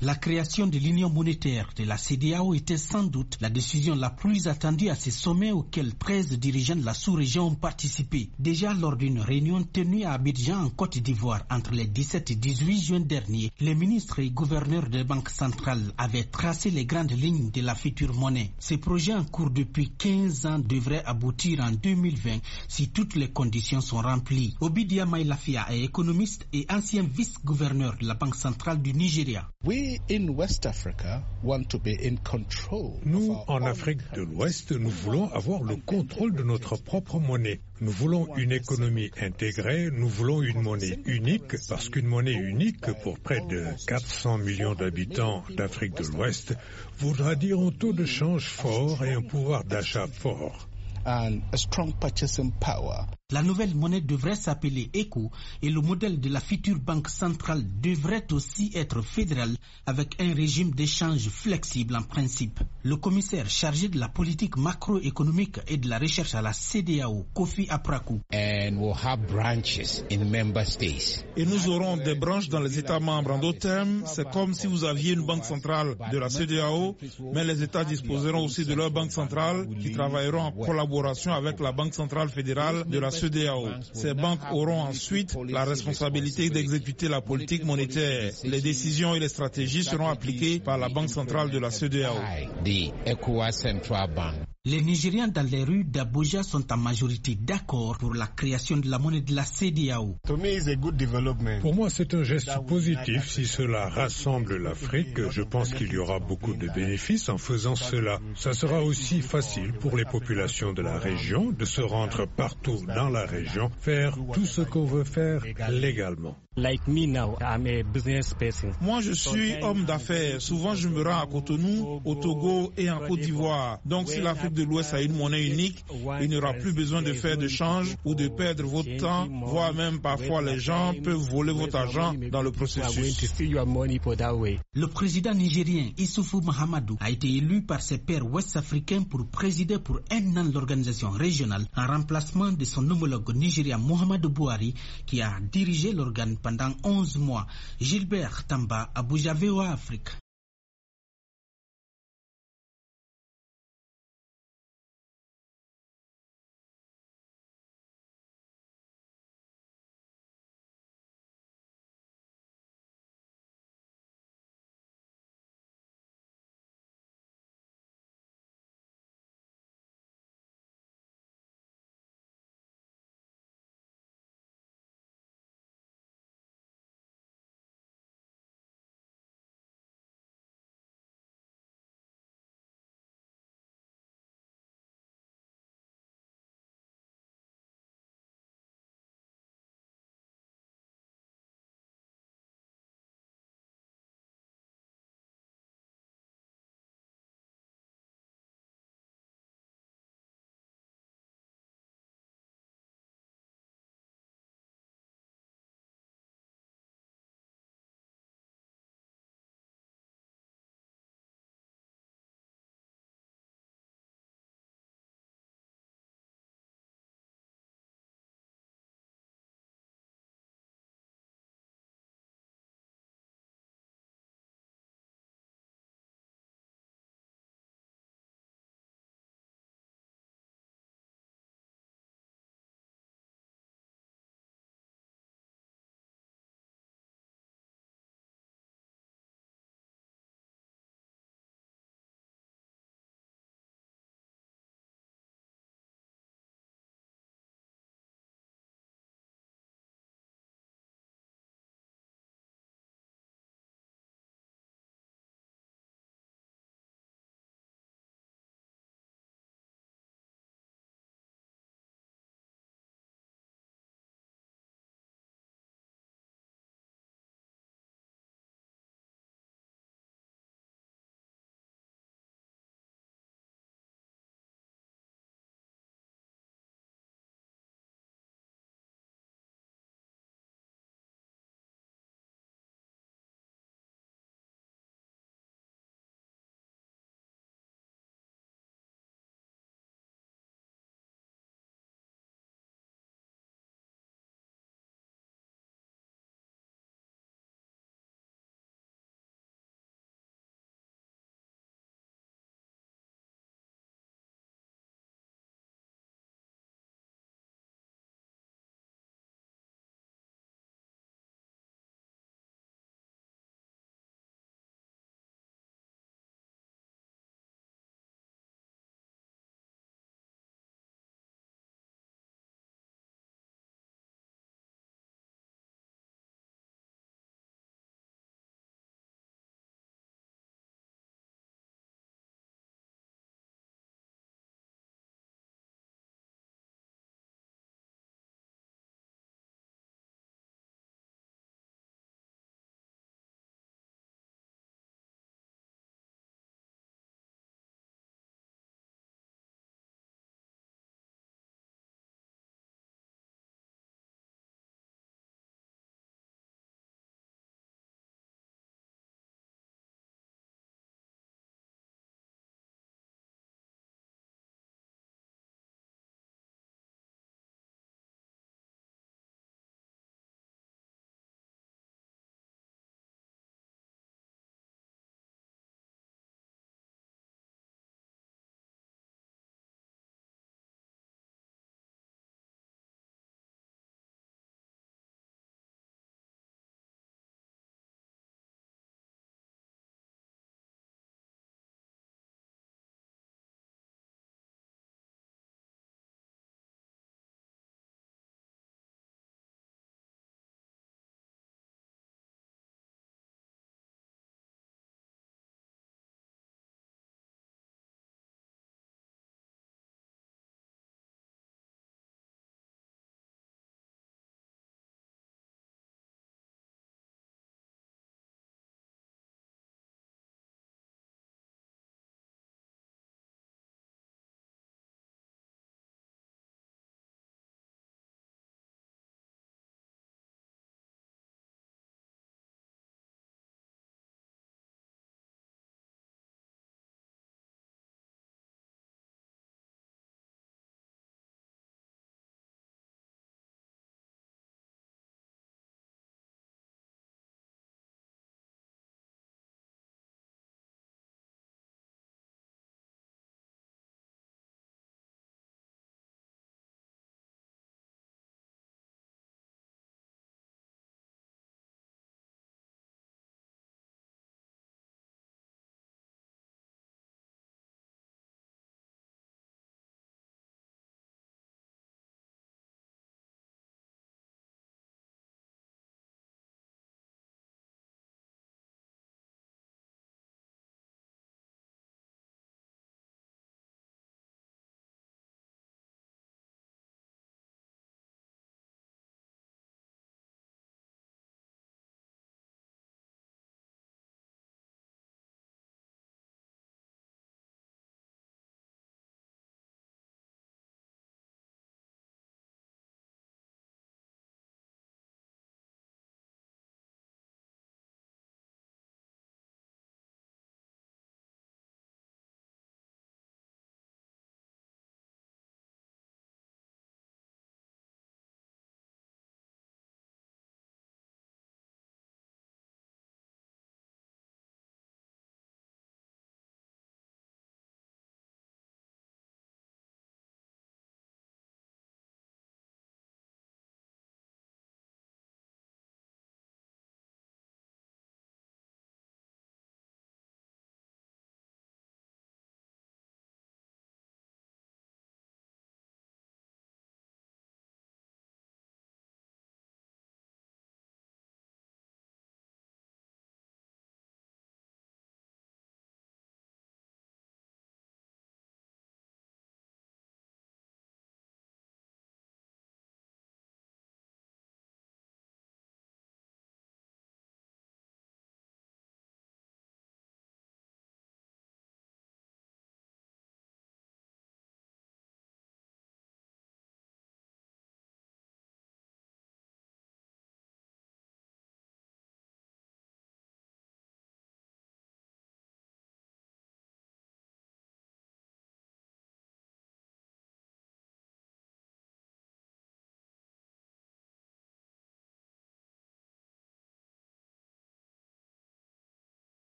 La création de l'union monétaire de la CEDEAO était sans doute la décision la plus attendue à ce sommet auquel 13 dirigeants de la sous-région ont participé. Déjà lors d'une réunion tenue à Abidjan en Côte d'Ivoire entre les 17 et 18 juin dernier, les ministres et gouverneurs de banque centrale avaient tracé les grandes lignes de la future monnaie. Ces projets en cours depuis 15 ans devraient aboutir en 2020 si toutes les conditions sont remplies. Obidia Mailafia est économiste et ancien vice-gouverneur de la Banque centrale du Nigeria. Nous, en Afrique de l'Ouest, nous voulons avoir le contrôle de notre propre monnaie. Nous voulons une économie intégrée, nous voulons une monnaie unique, parce qu'une monnaie unique pour près de 400 millions d'habitants d'Afrique de l'Ouest voudra dire un taux de change fort et un pouvoir d'achat fort. La nouvelle monnaie devrait s'appeler ECO et le modèle de la future banque centrale devrait aussi être fédéral avec un régime d'échange flexible en principe. Le commissaire chargé de la politique macroéconomique et de la recherche à la CEDEAO, Kofi Apraku. Et nous aurons des branches dans les États membres. En d'autres termes, c'est comme si vous aviez une banque centrale de la CEDEAO, mais les États disposeront aussi de leur banque centrale qui travailleront en collaboration avec la Banque centrale fédérale de la CEDEAO. Ces banques auront ensuite la responsabilité d'exécuter la politique monétaire. Les décisions et les stratégies seront appliquées par la Banque centrale de la CEDEAO. Les Nigérians dans les rues d'Abuja sont en majorité d'accord pour la création de la monnaie de la CEDEAO. Pour moi, c'est un geste positif. Si cela rassemble l'Afrique, je pense qu'il y aura beaucoup de bénéfices en faisant cela. Ça sera aussi facile pour les populations de la région de se rendre partout dans la région, faire tout ce qu'on veut faire légalement. Moi, je suis homme d'affaires. Souvent, je me rends à Cotonou, au Togo et en Côte d'Ivoire. Donc, si l'Afrique de l'Ouest a une monnaie unique, il n'y aura plus besoin de faire de change ou de perdre votre temps, voire même parfois les gens peuvent voler votre argent dans le processus. Le président nigérien Issoufou Mahamadou a été élu par ses pairs ouest-africains pour présider pour un an l'organisation régionale en remplacement de son homologue nigérien Muhammadu Buhari qui a dirigé l'organe pendant 11 mois. Gilbert Tamba, Abuja, VOA Afrique.